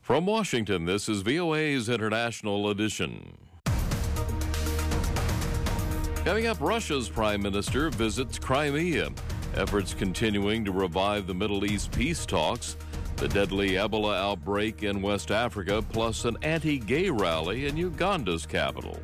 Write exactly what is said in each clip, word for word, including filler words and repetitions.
From Washington, this is V O A's International Edition. Coming up, Russia's prime minister visits Crimea. Efforts continuing to revive the Middle East peace talks. The deadly Ebola outbreak in West Africa, plus an anti-gay rally in Uganda's capital.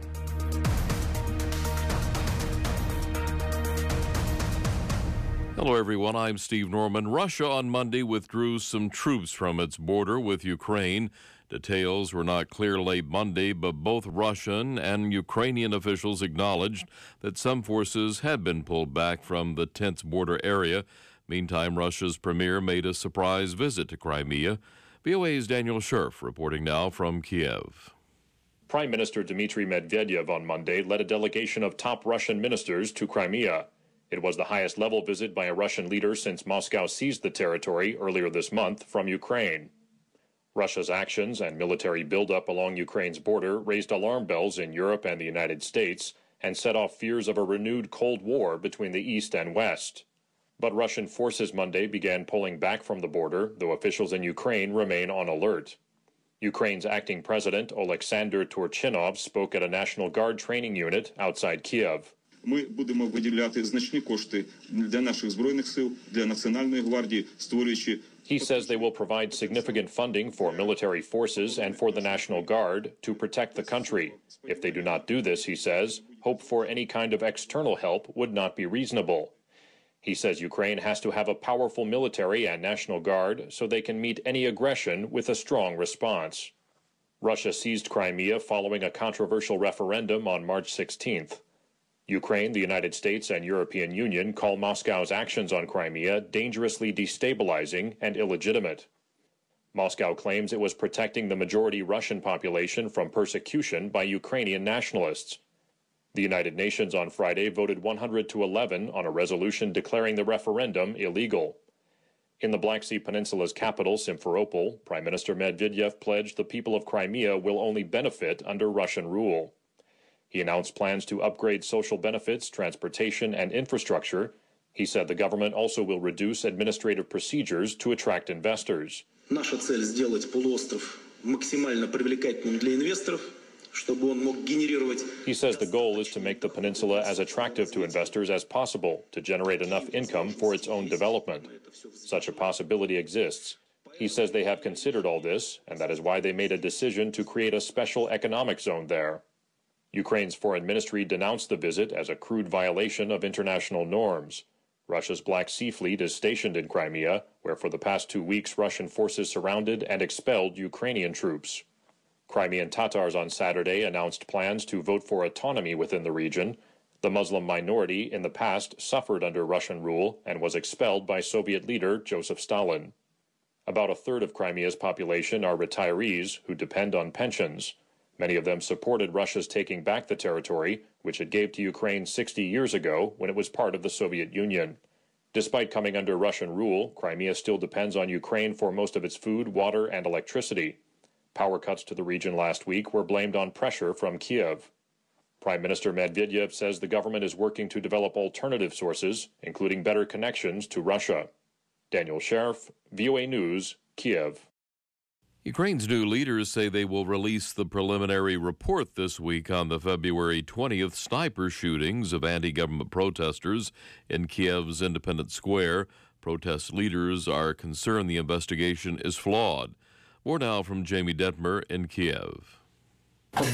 Hello, everyone. I'm Steve Norman. Russia on Monday withdrew some troops from its border with Ukraine. Details were not clear late Monday, but both Russian and Ukrainian officials acknowledged that some forces had been pulled back from the tense border area. Meantime, Russia's premier made a surprise visit to Crimea. V O A's Daniel Scherf reporting now from Kiev. Prime Minister Dmitry Medvedev on Monday led a delegation of top Russian ministers to Crimea. It was the highest-level visit by a Russian leader since Moscow seized the territory earlier this month from Ukraine. Russia's actions and military buildup along Ukraine's border raised alarm bells in Europe and the United States and set off fears of a renewed Cold War between the East and West. But Russian forces Monday began pulling back from the border, though officials in Ukraine remain on alert. Ukraine's acting president, Oleksandr Turchinov, spoke at a National Guard training unit outside Kiev. Ми будемо виділяти значні кошти для наших збройних сил, для Національної гвардії, створюючи. He says they will provide significant funding for military forces and for the National Guard to protect the country. If they do not do this, he says, hope for any kind of external help would not be reasonable. He says Ukraine has to have a powerful military and National Guard so they can meet any aggression with a strong response. Russia seized Crimea following a controversial referendum on March sixteenth. Ukraine, the United States, and European Union call Moscow's actions on Crimea dangerously destabilizing and illegitimate. Moscow claims it was protecting the majority Russian population from persecution by Ukrainian nationalists. The United Nations on Friday voted one hundred to eleven on a resolution declaring the referendum illegal. In the Black Sea Peninsula's capital, Simferopol, Prime Minister Medvedev pledged the people of Crimea will only benefit under Russian rule. He announced plans to upgrade social benefits, transportation, and infrastructure. He said the government also will reduce administrative procedures to attract investors. Наша цель сделать полуостров максимально привлекательным для инвесторов, чтобы он мог генерировать. He says the goal is to make the peninsula as attractive to investors as possible to generate enough income for its own development. Such a possibility exists. He says they have considered all this, and that is why they made a decision to create a special economic zone there. Ukraine's foreign ministry denounced the visit as a crude violation of international norms. Russia's Black Sea Fleet is stationed in Crimea, where for the past two weeks Russian forces surrounded and expelled Ukrainian troops. Crimean Tatars on Saturday announced plans to vote for autonomy within the region. The Muslim minority in the past suffered under Russian rule and was expelled by Soviet leader Joseph Stalin. About a third of Crimea's population are retirees who depend on pensions. Many of them supported Russia's taking back the territory, which it gave to Ukraine sixty years ago when it was part of the Soviet Union. Despite coming under Russian rule, Crimea still depends on Ukraine for most of its food, water, and electricity. Power cuts to the region last week were blamed on pressure from Kiev. Prime Minister Medvedev says the government is working to develop alternative sources, including better connections to Russia. Daniel Scherf, V O A News, Kiev. Ukraine's new leaders say they will release the preliminary report this week on the February twentieth sniper shootings of anti-government protesters in Kiev's Independence Square. Protest leaders are concerned the investigation is flawed. More now from Jamie Detmer in Kiev. Boris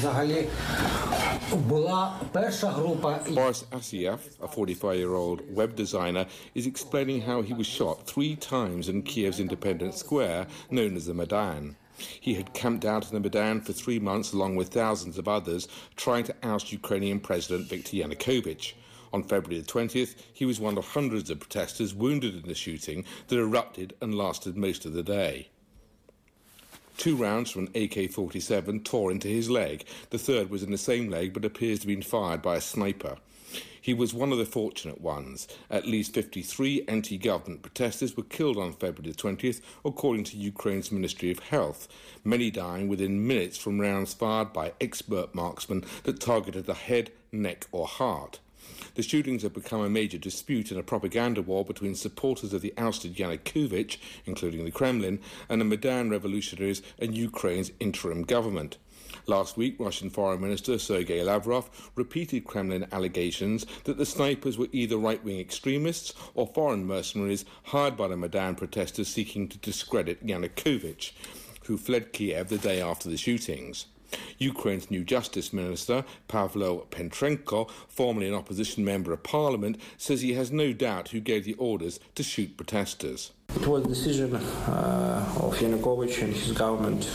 Asiyev, a forty-five-year-old web designer, is explaining how he was shot three times in Kiev's Independence Square, known as the Maidan. He had camped out in the Maidan for three months along with thousands of others, trying to oust Ukrainian President Viktor Yanukovych. On February the twentieth, he was one of hundreds of protesters wounded in the shooting that erupted and lasted most of the day. Two rounds from an A K forty-seven tore into his leg. The third was in the same leg but appears to have been fired by a sniper. He was one of the fortunate ones. At least fifty-three anti-government protesters were killed on February the twentieth, according to Ukraine's Ministry of Health, many dying within minutes from rounds fired by expert marksmen that targeted the head, neck or heart. The shootings have become a major dispute in a propaganda war between supporters of the ousted Yanukovych, including the Kremlin, and the Maidan revolutionaries and Ukraine's interim government. Last week, Russian Foreign Minister Sergei Lavrov repeated Kremlin allegations that the snipers were either right-wing extremists or foreign mercenaries hired by the Maidan protesters seeking to discredit Yanukovych, who fled Kiev the day after the shootings. Ukraine's new Justice Minister, Pavlo Petrenko, formerly an opposition member of parliament, says he has no doubt who gave the orders to shoot protesters. It was a decision uh, of Yanukovych and his government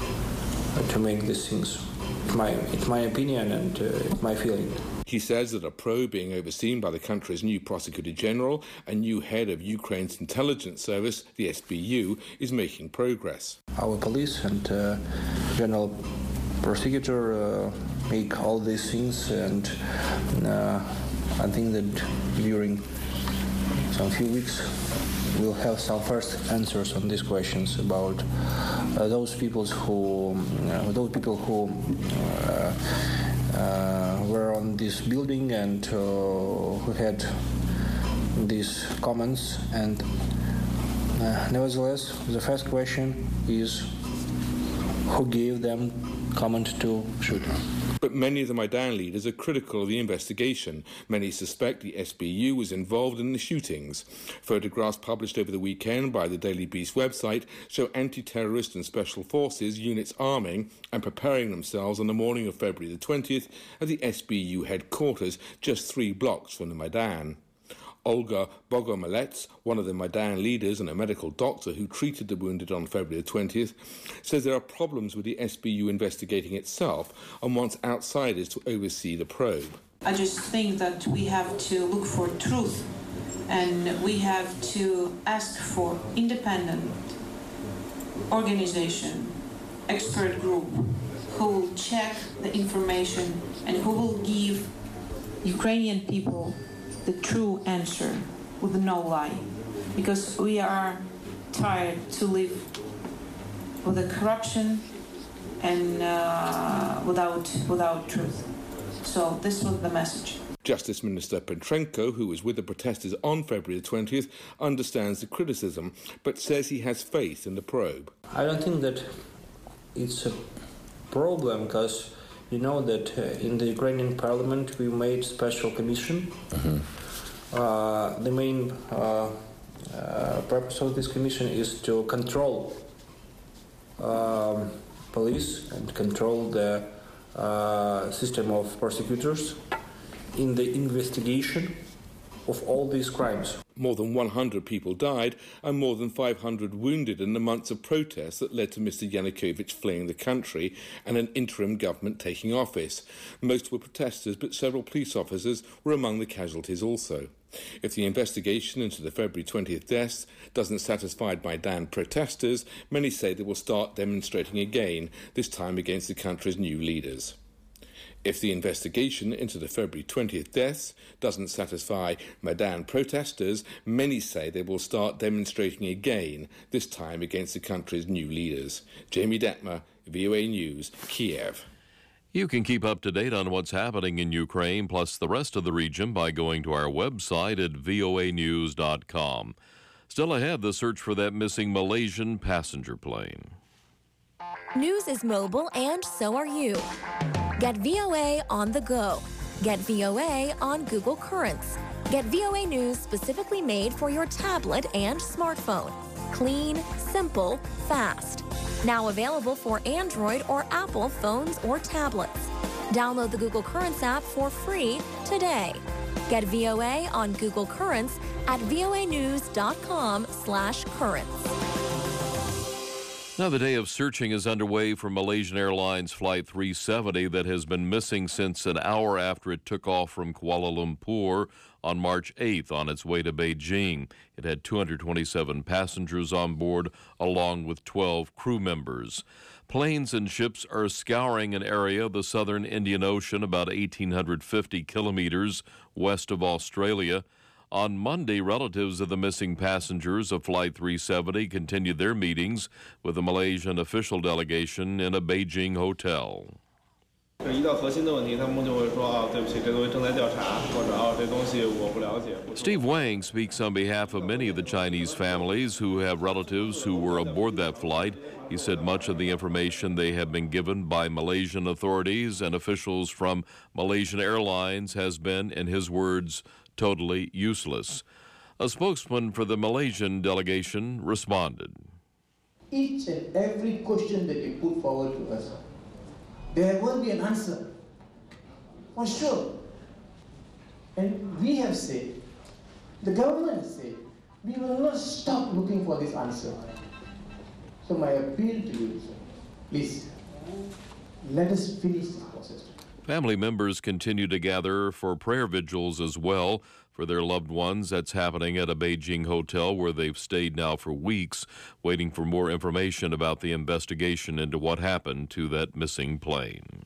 uh, to make these things. It's my, it's my opinion and uh, it's my feeling. He says that a probe being overseen by the country's new Prosecutor General and new head of Ukraine's intelligence service, the S B U, is making progress. Our police and uh, General Prosecutor uh, make all these things, and uh, I think that during some few weeks we'll have some first answers on these questions about uh, those people who uh, those people who uh, uh, were on this building and uh, who had these comments. And uh, nevertheless, the first question is who gave them comment to shoot. But many of the Maidan leaders are critical of the investigation. Many suspect the S B U was involved in the shootings. Photographs published over the weekend by the Daily Beast website show anti-terrorist and special forces units arming and preparing themselves on the morning of February the twentieth at the S B U headquarters, just three blocks from the Maidan. Olga Bogomolets, one of the Maidan leaders and a medical doctor who treated the wounded on February the twentieth, says there are problems with the S B U investigating itself and wants outsiders to oversee the probe. I just think that we have to look for truth, and we have to ask for independent organization, expert group, who will check the information and who will give Ukrainian people the true answer with no lie, because we are tired to live with the corruption and uh, without without truth. So this was the message. Justice Minister Petrenko, who was with the protesters on February the twentieth, understands the criticism, but says he has faith in the probe. I don't think that it's a problem, because you know that uh, in the Ukrainian parliament we made special commission. Mm-hmm. Uh, the main uh, uh, purpose of this commission is to control um, police and control the uh, system of prosecutors in the investigation of all these crimes. More than one hundred people died and more than five hundred wounded in the months of protests that led to Mister Yanukovych fleeing the country and an interim government taking office. Most were protesters, but several police officers were among the casualties also. If the investigation into the February twentieth deaths doesn't satisfy Maidan protesters, many say they will start demonstrating again, this time against the country's new leaders. If the investigation into the February twentieth deaths doesn't satisfy Maidan protesters, many say they will start demonstrating again, this time against the country's new leaders. Jamie Detmer, V O A News, Kiev. You can keep up to date on what's happening in Ukraine, plus the rest of the region, by going to our website at V O A news dot com. Still ahead, the search for that missing Malaysian passenger plane. News is mobile, and so are you. Get V O A on the go. Get V O A on Google Currents. Get V O A News specifically made for your tablet and smartphone. Clean, simple, fast. Now available for Android or Apple phones or tablets. Download the Google Currents app for free today. Get V O A on Google Currents at V O A news dot com slash currents. Now, the day of searching is underway for Malaysian Airlines Flight three seventy that has been missing since an hour after it took off from Kuala Lumpur on March eighth on its way to Beijing. It had two hundred twenty-seven passengers on board, along with twelve crew members. Planes and ships are scouring an area of the southern Indian Ocean about one thousand eight hundred fifty kilometers west of Australia. On Monday, relatives of the missing passengers of Flight three seventy continued their meetings with the Malaysian official delegation in a Beijing hotel. Steve Wang speaks on behalf of many of the Chinese families who have relatives who were aboard that flight. He said much of the information they have been given by Malaysian authorities and officials from Malaysian Airlines has been, in his words, totally useless. A spokesman for the Malaysian delegation responded. Each and every question that you put forward to us, there will be an answer, for sure. And we have said, the government has said, we will not stop looking for this answer. So my appeal to you, sir, please, let us finish this process. Family members continue to gather for prayer vigils as well for their loved ones. That's happening at a Beijing hotel where they've stayed now for weeks, waiting for more information about the investigation into what happened to that missing plane.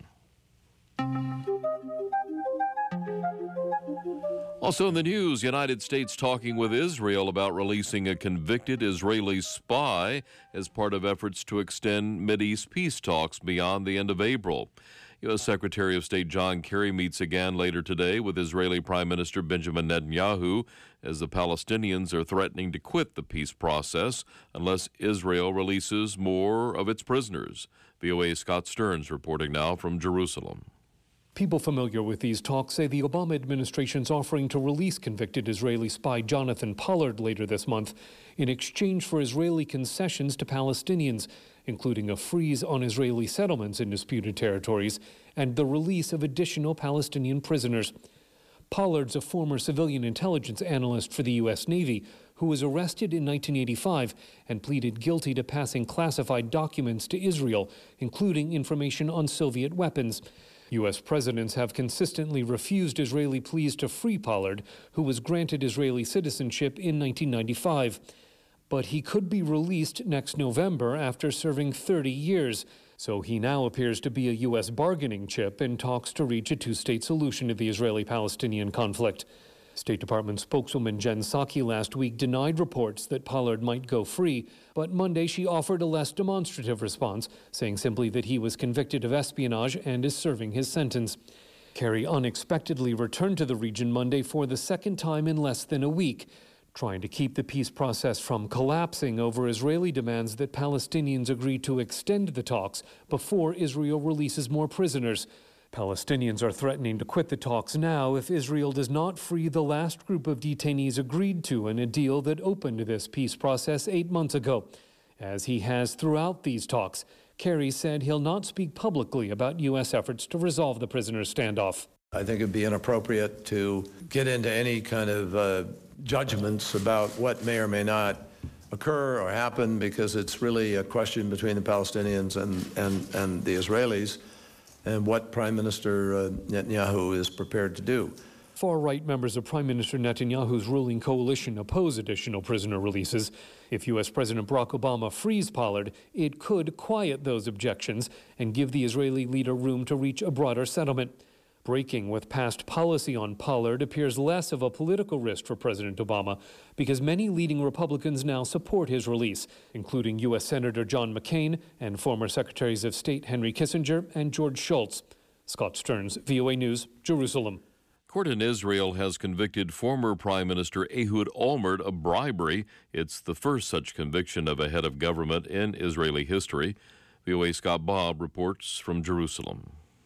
Also in the news, United States talking with Israel about releasing a convicted Israeli spy as part of efforts to extend Mideast peace talks beyond the end of April. U S Secretary of State John Kerry meets again later today with Israeli Prime Minister Benjamin Netanyahu as the Palestinians are threatening to quit the peace process unless Israel releases more of its prisoners. V O A's Scott Stearns reporting now from Jerusalem. People familiar with these talks say the Obama administration's offering to release convicted Israeli spy Jonathan Pollard later this month in exchange for Israeli concessions to Palestinians, including a freeze on Israeli settlements in disputed territories and the release of additional Palestinian prisoners. Pollard's a former civilian intelligence analyst for the U S Navy who was arrested in nineteen eighty-five and pleaded guilty to passing classified documents to Israel, including information on Soviet weapons. U S presidents have consistently refused Israeli pleas to free Pollard, who was granted Israeli citizenship in nineteen ninety-five. But he could be released next November after serving thirty years. So he now appears to be a U S bargaining chip in talks to reach a two-state solution to the Israeli-Palestinian conflict. State Department spokeswoman Jen Psaki last week denied reports that Pollard might go free, but Monday she offered a less demonstrative response, saying simply that he was convicted of espionage and is serving his sentence. Kerry unexpectedly returned to the region Monday for the second time in less than a week, trying to keep the peace process from collapsing over Israeli demands that Palestinians agree to extend the talks before Israel releases more prisoners. Palestinians are threatening to quit the talks now if Israel does not free the last group of detainees agreed to in a deal that opened this peace process eight months ago. As he has throughout these talks, Kerry said he'll not speak publicly about U S efforts to resolve the prisoners' standoff. I think it'd be inappropriate to get into any kind of uh, judgments about what may or may not occur or happen, because it's really a question between the Palestinians and, and, and the Israelis, and what Prime Minister uh, Netanyahu is prepared to do. Far-right members of Prime Minister Netanyahu's ruling coalition oppose additional prisoner releases. If U S President Barack Obama frees Pollard, it could quiet those objections and give the Israeli leader room to reach a broader settlement. Breaking with past policy on Pollard appears less of a political risk for President Obama because many leading Republicans now support his release, including U S Senator John McCain and former Secretaries of State Henry Kissinger and George Shultz. Scott Stearns, V O A News, Jerusalem. Court in Israel has convicted former Prime Minister Ehud Olmert of bribery. It's the first such conviction of a head of government in Israeli history. V O A's Scott Bob reports from Jerusalem.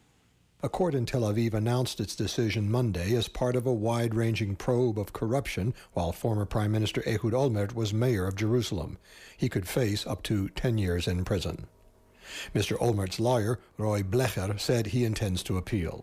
A court in Tel Aviv announced its decision Monday as part of a wide-ranging probe of corruption while former Prime Minister Ehud Olmert was mayor of Jerusalem. He could face up to ten years in prison. Mister Olmert's lawyer, Roy Blecher, said he intends to appeal.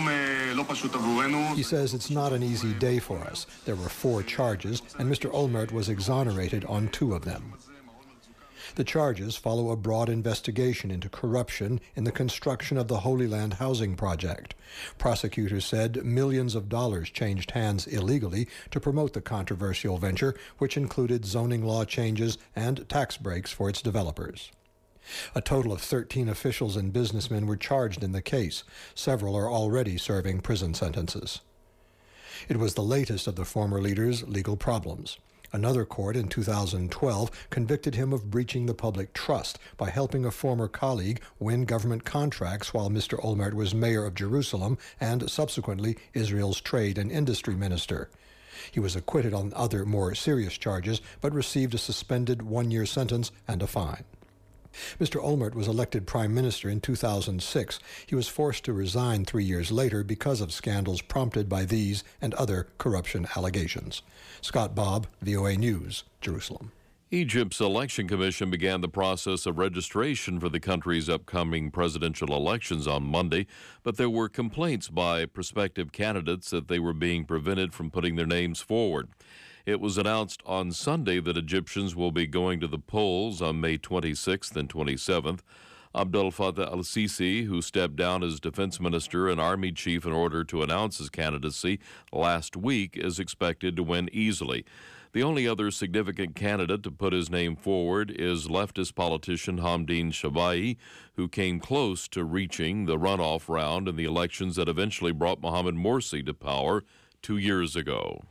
He says it's not an easy day for us. There were four charges, and Mister Olmert was exonerated on two of them. The charges follow a broad investigation into corruption in the construction of the Holy Land housing project. Prosecutors said millions of dollars changed hands illegally to promote the controversial venture, which included zoning law changes and tax breaks for its developers. A total of thirteen officials and businessmen were charged in the case. Several are already serving prison sentences. It was the latest of the former leader's legal problems. Another court in two thousand twelve convicted him of breaching the public trust by helping a former colleague win government contracts while Mister Olmert was mayor of Jerusalem and subsequently Israel's trade and industry minister. He was acquitted on other more serious charges, but received a suspended one-year sentence and a fine. Mister Olmert was elected prime minister in two thousand six. He was forced to resign three years later because of scandals prompted by these and other corruption allegations. Scott Bobb, V O A News, Jerusalem. Egypt's election commission began the process of registration for the country's upcoming presidential elections on Monday, but there were complaints by prospective candidates that they were being prevented from putting their names forward. It was announced on Sunday that Egyptians will be going to the polls on May twenty-sixth and twenty-seventh. Abdel Fattah al-Sisi, who stepped down as defense minister and army chief in order to announce his candidacy last week, is expected to win easily. The only other significant candidate to put his name forward is leftist politician Hamdin Shabai, who came close to reaching the runoff round in the elections that eventually brought Mohamed Morsi to power two years ago.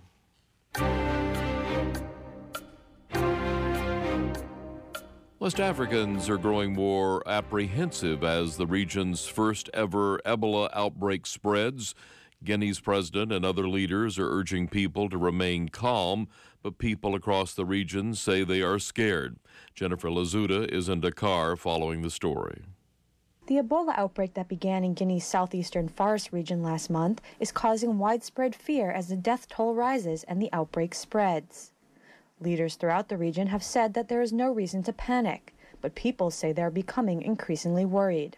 West Africans are growing more apprehensive as the region's first ever Ebola outbreak spreads. Guinea's president and other leaders are urging people to remain calm, but people across the region say they are scared. Jennifer Lazuda is in Dakar following the story. The Ebola outbreak that began in Guinea's southeastern forest region last month is causing widespread fear as the death toll rises and the outbreak spreads. Leaders throughout the region have said that there is no reason to panic, but people say they are becoming increasingly worried.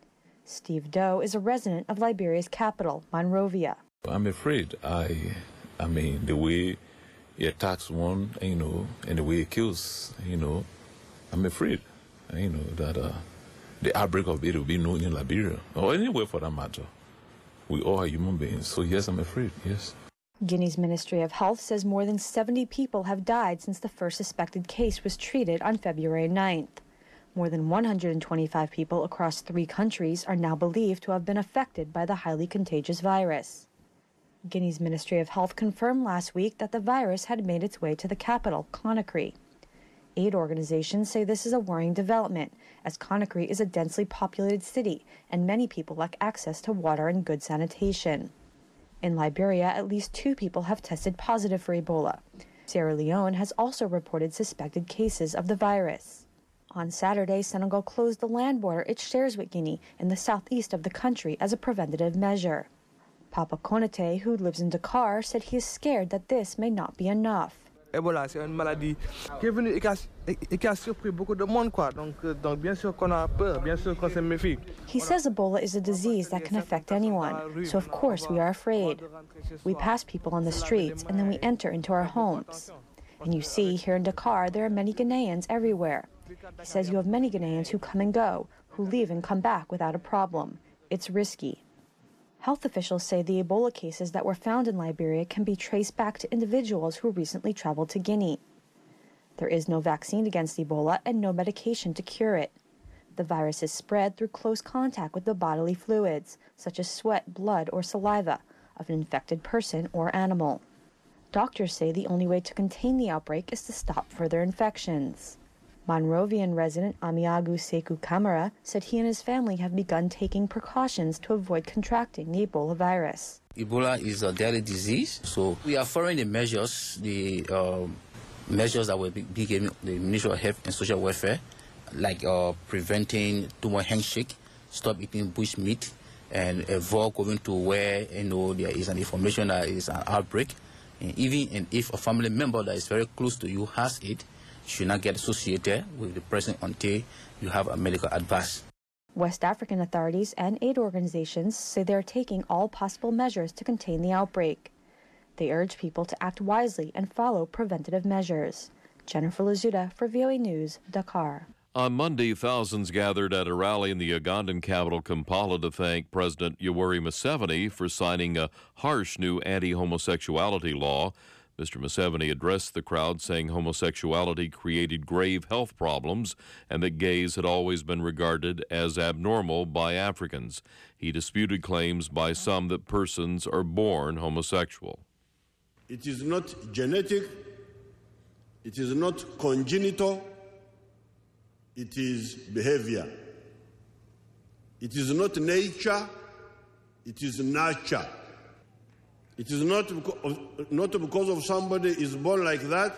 Steve Doe is a resident of Liberia's capital, Monrovia. I'm afraid. I, I mean, the way he attacks one, you know, and the way he kills, you know, I'm afraid, you know, that uh, the outbreak of it will be known in Liberia, or anywhere for that matter. We all are human beings, so yes, I'm afraid, yes. Guinea's Ministry of Health says more than seventy people have died since the first suspected case was treated on February ninth. More than one hundred twenty-five people across three countries are now believed to have been affected by the highly contagious virus. Guinea's Ministry of Health confirmed last week that the virus had made its way to the capital, Conakry. Aid organizations say this is a worrying development, as Conakry is a densely populated city and many people lack access to water and good sanitation. In Liberia, at least two people have tested positive for Ebola. Sierra Leone has also reported suspected cases of the virus. On Saturday, Senegal closed the land border it shares with Guinea in the southeast of the country as a preventative measure. Papa Konate, who lives in Dakar, said he is scared that this may not be enough. Ebola, c'est une maladie qui est venue et qui a, et qui a surpris beaucoup de monde, quoi. Donc, donc bien sûr qu'on a peur, bien sûr qu'on se méfie. He says Ebola is a disease that can affect anyone, so of course we are afraid. We pass people on the streets and then we enter into our homes. And you see, here in Dakar, there are many Ghanaians everywhere. He says you have many Ghanaians who come and go, who leave and come back without a problem. It's risky. Health officials say the Ebola cases that were found in Liberia can be traced back to individuals who recently traveled to Guinea. There is no vaccine against Ebola and no medication to cure it. The virus is spread through close contact with the bodily fluids, such as sweat, blood, or saliva, of an infected person or animal. Doctors say the only way to contain the outbreak is to stop further infections. Monrovian resident Amiagu Sekou Kamara said he and his family have begun taking precautions to avoid contracting the Ebola virus. Ebola is a deadly disease, so we are following the measures, the uh, measures that will be given the Ministry of Health and Social Welfare, like uh, preventing too much handshake, stop eating bush meat, and avoid going to where you know there is an information that is an outbreak. And even and if a family member that is very close to you has it, should not get associated with the person until you have a medical advice. West African authorities and aid organizations say they are taking all possible measures to contain the outbreak. They urge people to act wisely and follow preventative measures. Jennifer Lazuda for V O A News, Dakar. On Monday, thousands gathered at a rally in the Ugandan capital, Kampala, to thank President Yoweri Museveni for signing a harsh new anti-homosexuality law. Mister Museveni addressed the crowd, saying homosexuality created grave health problems and that gays had always been regarded as abnormal by Africans. He disputed claims by some that persons are born homosexual. It is not genetic, It is not congenital, it is behavior. It is not nature, it is nurture. It is not because, not because of somebody is born like that,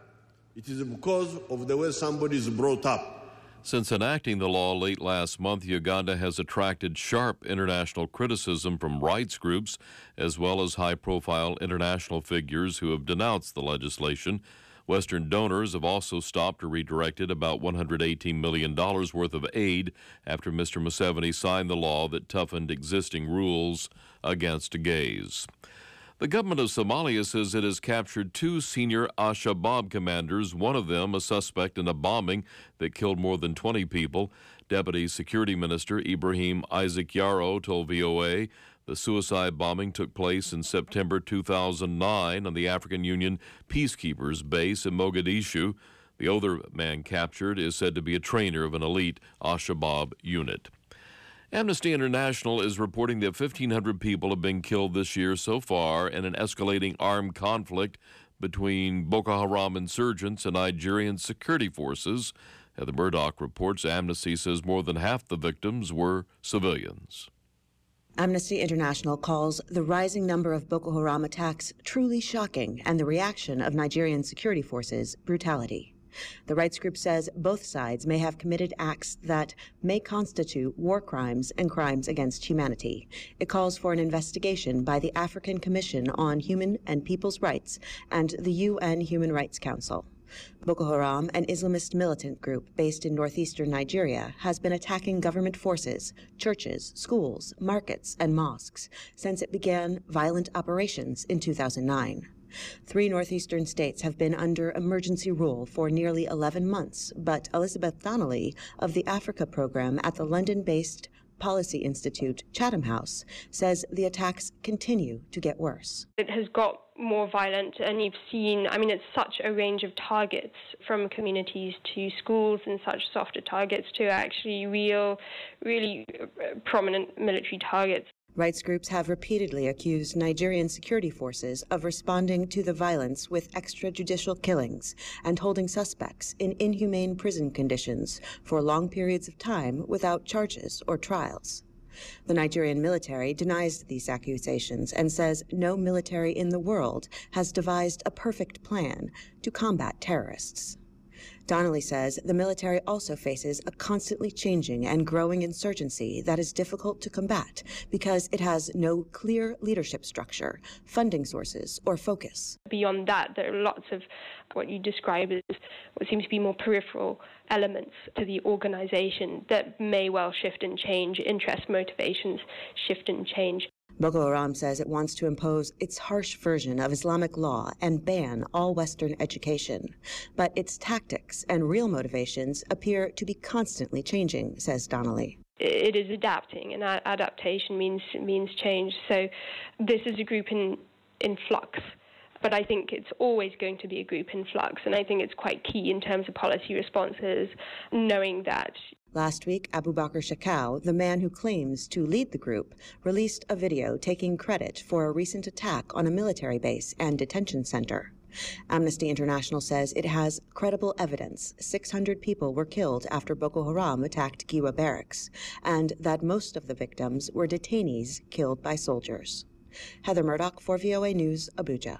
it is because of the way somebody is brought up. Since enacting the law late last month, Uganda has attracted sharp international criticism from rights groups as well as high-profile international figures who have denounced the legislation. Western donors have also stopped or redirected about one hundred eighteen million dollars worth of aid after Mister Museveni signed the law that toughened existing rules against gays. The government of Somalia says it has captured two senior al-Shabaab commanders, one of them a suspect in a bombing that killed more than twenty people. Deputy Security Minister Ibrahim Isaac Yaro told V O A the suicide bombing took place in September two thousand nine on the African Union Peacekeepers base in Mogadishu. The other man captured is said to be a trainer of an elite al-Shabaab unit. Amnesty International is reporting that fifteen hundred people have been killed this year so far in an escalating armed conflict between Boko Haram insurgents and Nigerian security forces. Heather Murdoch reports Amnesty says more than half the victims were civilians. Amnesty International calls the rising number of Boko Haram attacks truly shocking and the reaction of Nigerian security forces brutality. The rights group says both sides may have committed acts that may constitute war crimes and crimes against humanity. It calls for an investigation by the African Commission on Human and People's Rights and the U N Human Rights Council. Boko Haram, an Islamist militant group based in northeastern Nigeria, has been attacking government forces, churches, schools, markets, and mosques since it began violent operations in two thousand nine. Three northeastern states have been under emergency rule for nearly eleven months, but Elizabeth Donnelly of the Africa program at the London-based Policy Institute Chatham House says the attacks continue to get worse. It has got more violent, and you've seen, I mean, it's such a range of targets, from communities to schools and such softer targets to actually real, really prominent military targets. Rights groups have repeatedly accused Nigerian security forces of responding to the violence with extrajudicial killings and holding suspects in inhumane prison conditions for long periods of time without charges or trials. The Nigerian military denies these accusations and says no military in the world has devised a perfect plan to combat terrorists. Donnelly says the military also faces a constantly changing and growing insurgency that is difficult to combat because it has no clear leadership structure, funding sources, or focus. Beyond that, there are lots of what you describe as what seems to be more peripheral elements to the organization that may well shift and change, interest motivations shift and change. Boko Haram says it wants to impose its harsh version of Islamic law and ban all Western education. But its tactics and real motivations appear to be constantly changing, says Donnelly. It is adapting, and adaptation means means change. So this is a group in, in flux. But I think it's always going to be a group in flux, and I think it's quite key in terms of policy responses, knowing that. Last week, Abubakar Shekau, the man who claims to lead the group, released a video taking credit for a recent attack on a military base and detention center. Amnesty International says it has credible evidence six hundred people were killed after Boko Haram attacked Giwa barracks, and that most of the victims were detainees killed by soldiers. Heather Murdoch for V O A News, Abuja.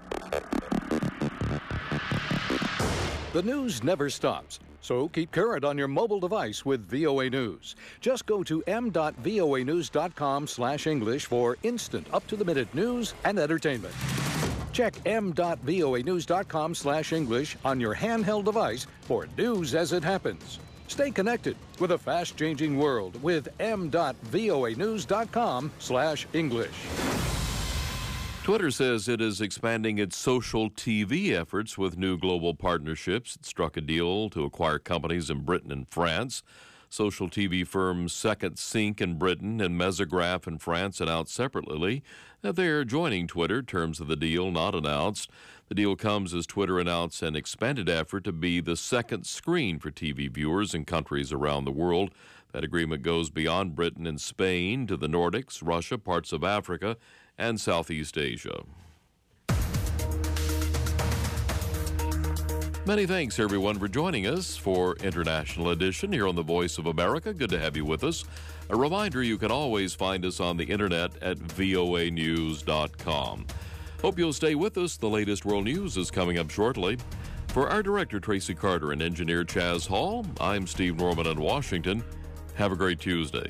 The news never stops, so keep current on your mobile device with V O A News. Just go to m dot voa news dot com slash English for instant, up-to-the-minute news and entertainment. Check m dot voa news dot com slash English on your handheld device for news as it happens. Stay connected with a fast-changing world with m dot voa news dot com slash English. Twitter says it is expanding its social T V efforts with new global partnerships. It struck a deal to acquire companies in Britain and France. Social T V firms Second Sync in Britain and Mesagraph in France announced separately that they are joining Twitter. Terms of the deal not announced. The deal comes as Twitter announced an expanded effort to be the second screen for T V viewers in countries around the world. That agreement goes beyond Britain and Spain to the Nordics, Russia, parts of Africa, and Southeast Asia. Many thanks, everyone, for joining us for International Edition here on the Voice of America. Good to have you with us. A reminder, you can always find us on the internet at V O A news dot com. Hope you'll stay with us. The latest world news is coming up shortly. For our director, Tracy Carter, and engineer Chaz Hall, I'm Steve Norman in Washington. Have a great Tuesday.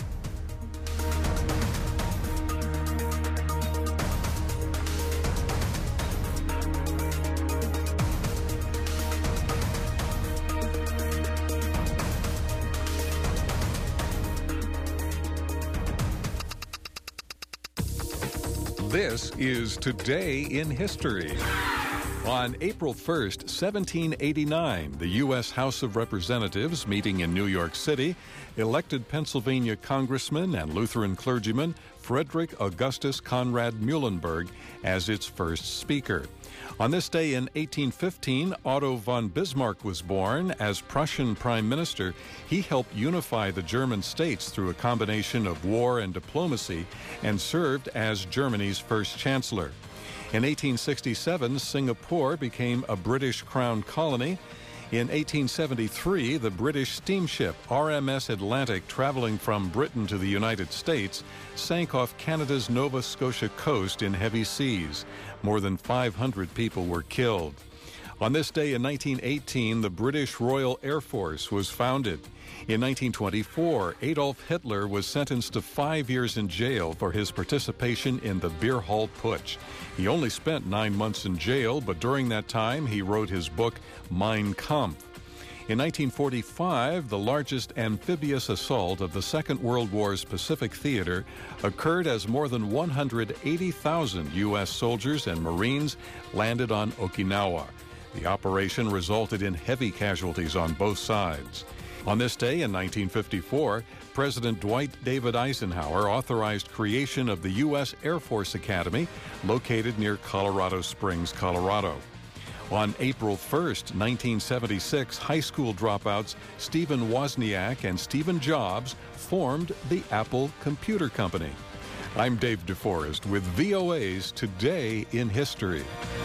This is Today in History. On April first, seventeen eighty-nine, the U S House of Representatives, meeting in New York City, elected Pennsylvania Congressman and Lutheran clergyman Frederick Augustus Conrad Muhlenberg as its first Speaker. On this day in eighteen fifteen, Otto von Bismarck was born. As Prussian Prime Minister, he helped unify the German states through a combination of war and diplomacy and served as Germany's first chancellor. In eighteen sixty-seven, Singapore became a British Crown colony. In eighteen seventy-three, the British steamship R M S Atlantic, traveling from Britain to the United States, sank off Canada's Nova Scotia coast in heavy seas. More than five hundred people were killed. On this day in nineteen eighteen, the British Royal Air Force was founded. In nineteen twenty-four, Adolf Hitler was sentenced to five years in jail for his participation in the Beer Hall Putsch. He only spent nine months in jail, but during that time he wrote his book Mein Kampf. In nineteen forty-five, the largest amphibious assault of the Second World War's Pacific Theater occurred as more than one hundred eighty thousand U S soldiers and Marines landed on Okinawa. The operation resulted in heavy casualties on both sides. On this day in nineteen fifty-four, President Dwight David Eisenhower authorized creation of the U S Air Force Academy, located near Colorado Springs, Colorado. On April first, nineteen seventy-six, high school dropouts Stephen Wozniak and Stephen Jobs formed the Apple Computer Company. I'm Dave DeForest with V O A's Today in History.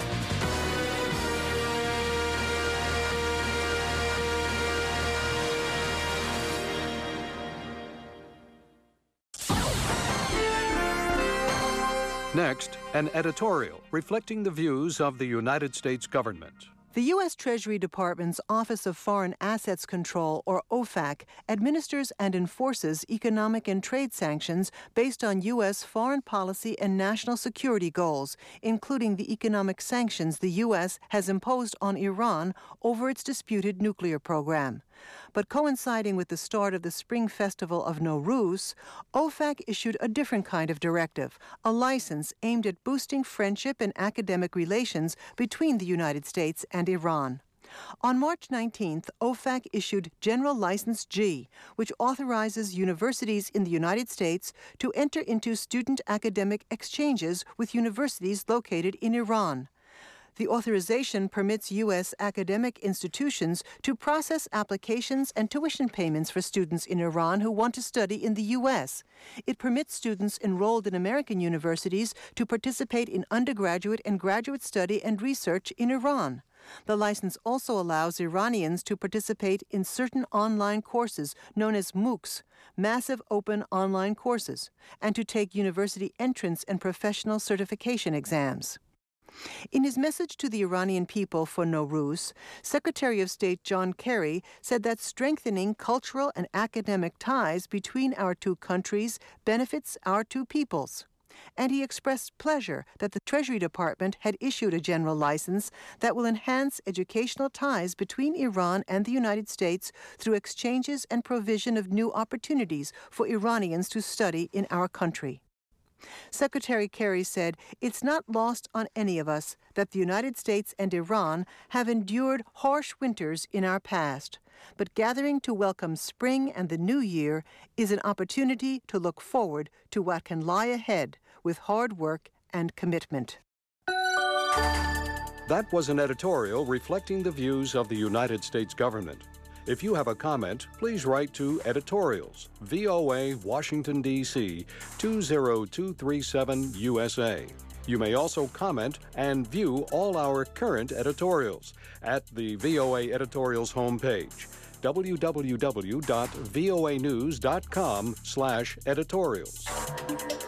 Next, an editorial reflecting the views of the United States government. The U S Treasury Department's Office of Foreign Assets Control, or O F A C, administers and enforces economic and trade sanctions based on U S foreign policy and national security goals, including the economic sanctions the U S has imposed on Iran over its disputed nuclear program. But coinciding with the start of the Spring Festival of Nowruz, O F A C issued a different kind of directive, a license aimed at boosting friendship and academic relations between the United States and Iran. On March nineteenth, O F A C issued General License G, which authorizes universities in the United States to enter into student academic exchanges with universities located in Iran. The authorization permits U S academic institutions to process applications and tuition payments for students in Iran who want to study in the U S. It permits students enrolled in American universities to participate in undergraduate and graduate study and research in Iran. The license also allows Iranians to participate in certain online courses known as MOOCs, Massive Open Online Courses, and to take university entrance and professional certification exams. In his message to the Iranian people for Nowruz, Secretary of State John Kerry said that strengthening cultural and academic ties between our two countries benefits our two peoples. And he expressed pleasure that the Treasury Department had issued a general license that will enhance educational ties between Iran and the United States through exchanges and provision of new opportunities for Iranians to study in our country. Secretary Kerry said, "It's not lost on any of us that the United States and Iran have endured harsh winters in our past, but gathering to welcome spring and the new year is an opportunity to look forward to what can lie ahead with hard work and commitment." That was an editorial reflecting the views of the United States government. If you have a comment, please write to Editorials, V O A, Washington, D C two zero two three seven U S A. You may also comment and view all our current editorials at the V O A Editorials homepage, w w w dot v o a news dot com slash editorials.